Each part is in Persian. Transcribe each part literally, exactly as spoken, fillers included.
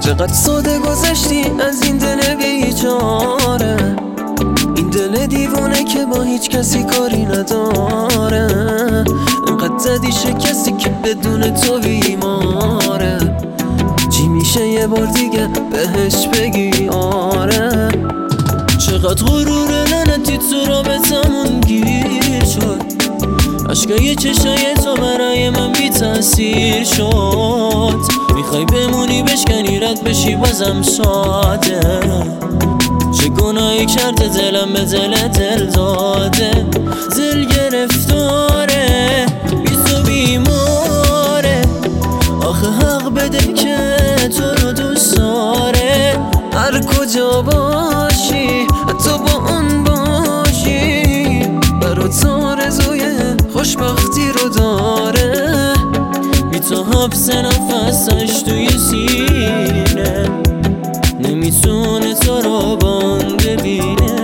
چقدر ساده گذشتی از این دل بیچاره، این دل دیوونه که با هیچ کسی کاری نداره. انقدر زدی شکستی که بدون تو بیماره. چی میشه یه بار دیگه بهش بگی آره؟ چقدر غرور لعنتی تو رابطمون گیر شد، عشقای چشای تو برای من بی تأثیر شد. میخوای بمونی بشکنی رد بشی بازم ساده. چه گناهی کرده دلم به دل دل داده. دل گرفتاره بی تو بیماره. آخه حق بده که تو رو دوست داره. هر کجا باشی حتی با اون باشی، برات آرزوی خوشبختی رو داره. بی تو حبس نفسش توی سینه، نمیتونه تو رو با اون ببینه.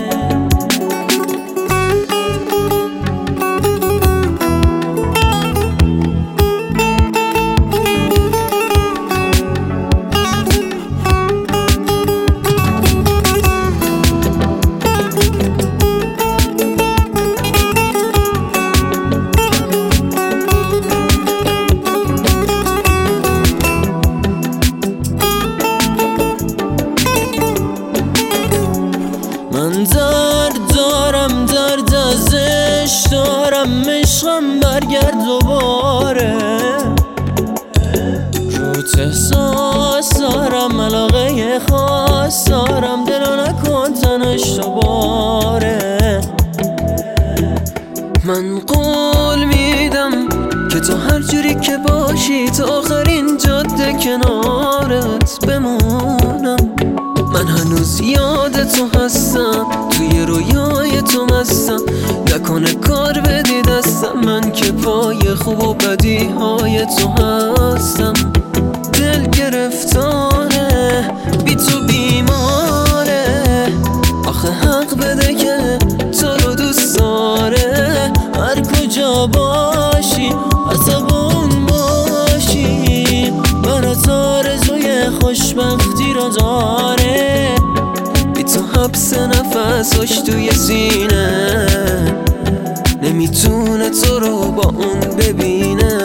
من درد دارم، درد ازش دارم، عشقم برگرد دوباره. روت احساس دارم، علاقه خاص دارم، دلو نکن تنش دوباره. من قول میدم که تو هر جوری که باشی تا آخرین جاده کنارت بمونم. من هنوز یاد تو هستم، توی رویای تو مستم. نکنه کار بدی دستم، من که پای خوب و بدی های تو هستم. دل گرفتاره بی تو بیماره. آخه حق بده که تو رو دوست داره. هر کجا باشی حتی با اون باشی، برات آرزوی خوشبختی رو داره. بی تو حبس نفسش توی سینه، نمیتونه تو رو با اون ببینه.